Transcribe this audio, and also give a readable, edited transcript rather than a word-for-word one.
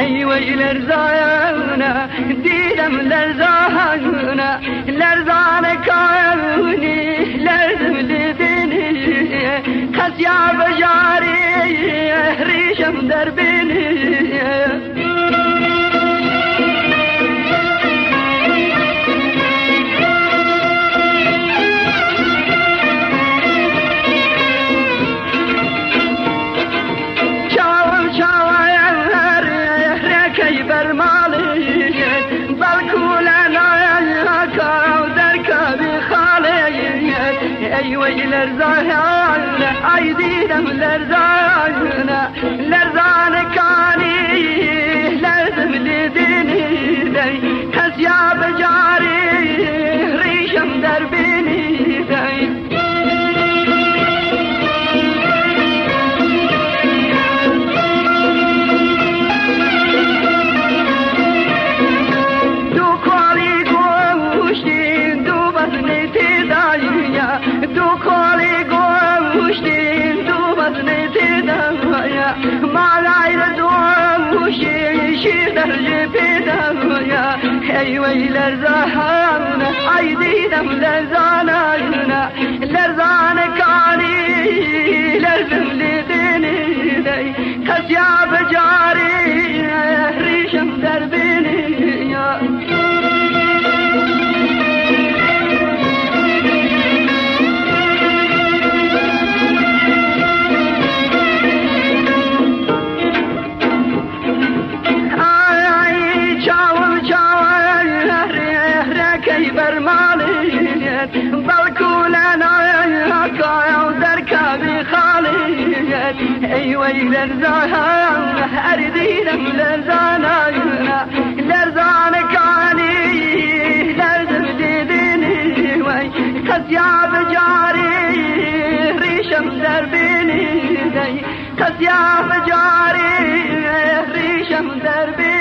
ای وی لرزانه دیدم لرزانه لرزان کانی لرزم لیدنی کسیا بجاری ریشم در بینی ای وی لرزانه ای دیدم لرزانه لرزان کانی لرزم لیدنی دی کسیا بجاری ریشم در بینی دی ای وی لرزانه ای دیدم لرزانه لرزان کانی لرزم لیدنی دی کسیا بجاری ریشم در بینی ای وی لرزانه اردیدم لرزانه لرزان کانی لرزم دیدنی وی کسیا بجاری ریشم در بینی دی کسیا بجاری ریشم در بینی